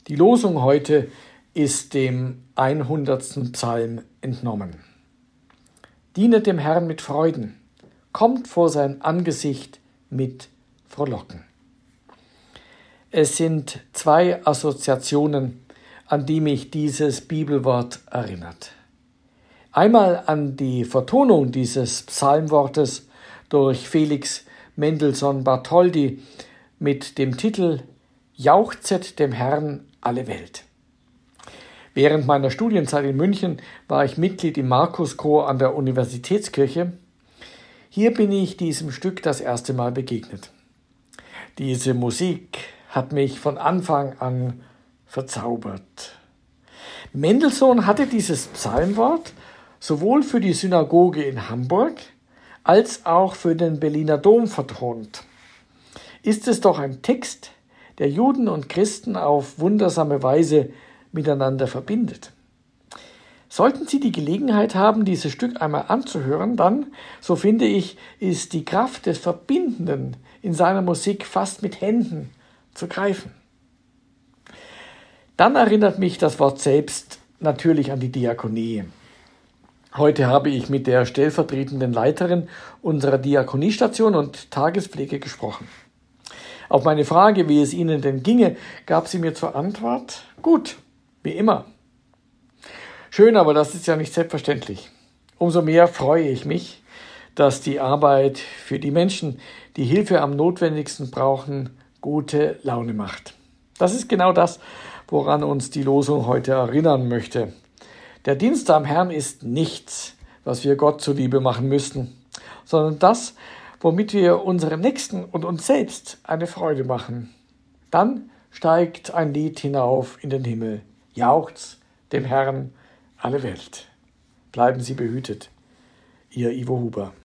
Die Losung heute ist dem 100. Psalm entnommen. Dienet dem Herrn mit Freuden, kommt vor sein Angesicht mit Frohlocken. Es sind zwei Assoziationen, an die mich dieses Bibelwort erinnert. Einmal an die Vertonung dieses Psalmwortes durch Felix Mendelssohn Bartholdy mit dem Titel »Jauchzet dem Herrn alle Welt«. Während meiner Studienzeit in München war ich Mitglied im Markuschor an der Universitätskirche. Hier bin ich diesem Stück das erste Mal begegnet. Diese Musik hat mich von Anfang an verzaubert. Mendelssohn hatte dieses Psalmwort sowohl für die Synagoge in Hamburg als auch für den Berliner Dom vertont. Ist es doch ein Text, der Juden und Christen auf wundersame Weise miteinander verbindet. Sollten Sie die Gelegenheit haben, dieses Stück einmal anzuhören, dann, so finde ich, ist die Kraft des Verbindenden in seiner Musik fast mit Händen zu greifen. Dann erinnert mich das Wort selbst natürlich an die Diakonie. Heute habe ich mit der stellvertretenden Leiterin unserer Diakoniestation und Tagespflege gesprochen. Auf meine Frage, wie es Ihnen denn ginge, gab sie mir zur Antwort: gut, wie immer. Schön, aber das ist ja nicht selbstverständlich. Umso mehr freue ich mich, dass die Arbeit für die Menschen, die Hilfe am notwendigsten brauchen, gute Laune macht. Das ist genau das, woran uns die Losung heute erinnern möchte. Der Dienst am Herrn ist nichts, was wir Gott zuliebe machen müssten, sondern das, womit wir unserem Nächsten und uns selbst eine Freude machen. Dann steigt ein Lied hinauf in den Himmel. Jauchzt dem Herrn alle Welt. Bleiben Sie behütet. Ihr Ivo Huber.